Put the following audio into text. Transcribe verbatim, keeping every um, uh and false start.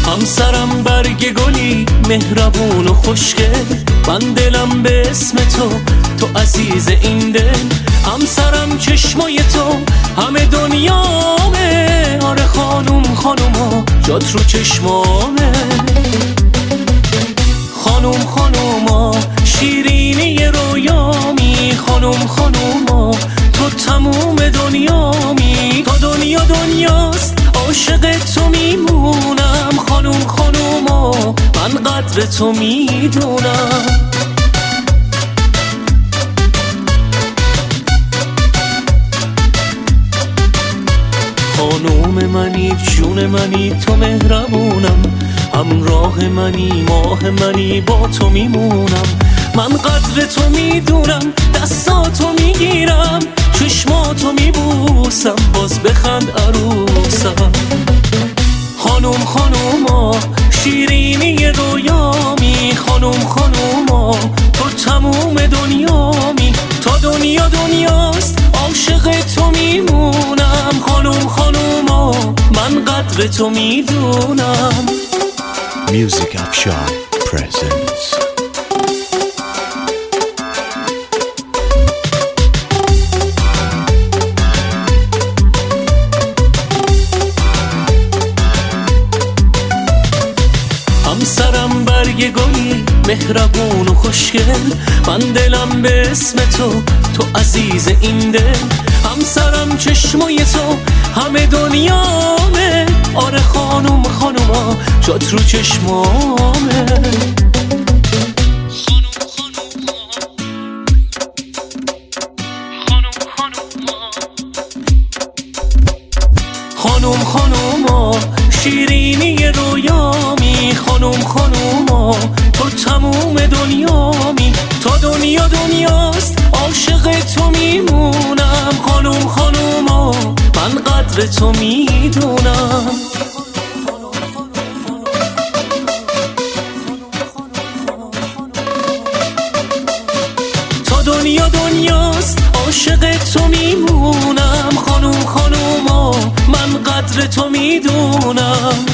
همسرم برگ گلی مهربون و خوشگل، من دلم به اسم تو، تو عزیز این دل. همسرم چشمای تو همه دنیامه، آره خانوم خانوما جات رو چشمامه. خانوم خانوما شیرینی رویامی، خانوم خانوما تو تموم دنیامی. تا دنیا دنیاست عاشق تو میمونم، خانوم خانوما من قدر تو میدونم. خانوم منی جون منی تو مهربونم، همراه منی ماه منی با تو میمونم. من قدر تو میدونم، دستاتو میگیرم، چشماتو میبوسم، باز بخند عروسم. خانوم خانوما شیرینی رویامی، خانوم خانوما تو تموم دنیامی. تا دنیا دنیاست عاشق تو میمونم، خانوم خانوما من قدر تو میدونم. Music Afshan presents همسرم برگ گلی مهربون و خوشگل، من دلم به اسم تو، تو عزیز این دل. همسرم چشمای تو همه دنیامه، آره خانوم خانوما جات رو چشمامه. خانوم خانوما شیرینی رویامی، خانوم خانوما تو تموم دنیامی. تا دنیا دنیاست عاشق تو میمونم، خانوم خانوما من قدر تو میدونم. تا دنیا دنیاست عاشق تو میمونم، خانوم خانوما من قدر تو میدونم.